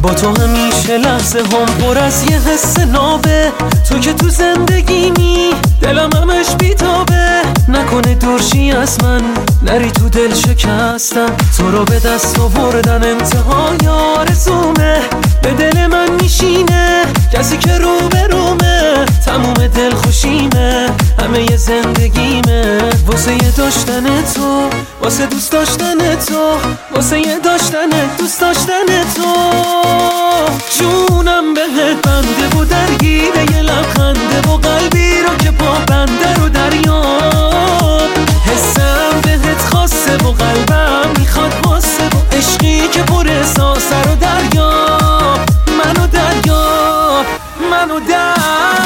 با تو همیشه لحظه هم پر از یه حس نابه. تو که تو زندگیمی دلم همش بیتابه. نکنه دورشی از من نری تو دل شکستم. تو رو به دست آوردن انتهای آرزومه. به دل من میشینه کسی که رو به رومه. تموم دل خوشیمه همه ی زندگیمه. واسه یه داشتن تو، واسه دوست داشتن تو، واسه یه داشتن دوست داشتن تو. جونم بهت بنده و درگیره یه لبخنده و قلبی رو که پا بنده رو دریاب. حسم بهت خاصه و قلبم میخواد واسه و عشقی که پر احساسه رو دریاب. منو دریاب، منو دریاب.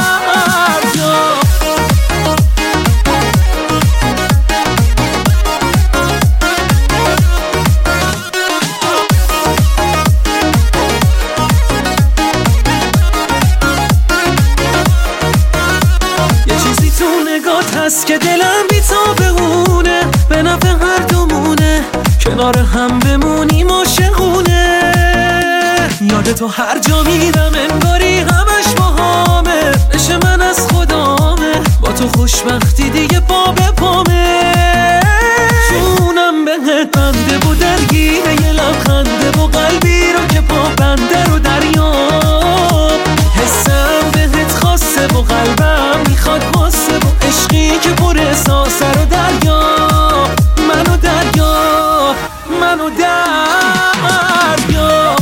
هست که دلم بی تا بهونه. به نفع هر دومونه کنار هم بمونیم عاشقونه. یاد تو هر جا میرم انگاری همش باهامه. عشق من از خدامه با تو خوشبختی دیگه پا به پامه. جونم بهت بنده و درگیره یه لبخنده و قلبی رو که پا بنده رو دریاب. حسم بهت خاصه و قلبم میخواد واسه و عشقی که پر احساسه رو دریاب. منو دریاب، منو دریاب.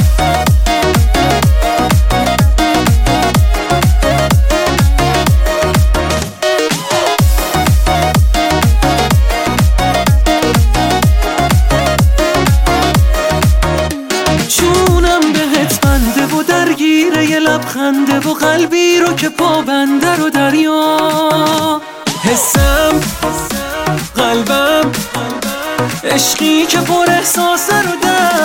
جونم بهت بنده و درگیره یه لبخنده و قلبی رو که پا بنده رو دریاب. حسم قلبم عشقی که پر احساسه رو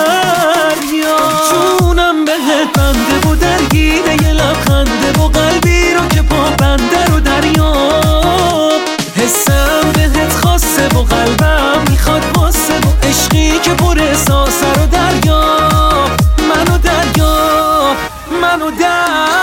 دریاب. جونم بهت بنده و درگیره یه لبخنده و قلبی رو که پا بنده رو دریاب. حسم بهت خاصه و قلبم میخواد واسه و عشقی که پر احساسه رو دریاب. منو دریاب، منو دریاب.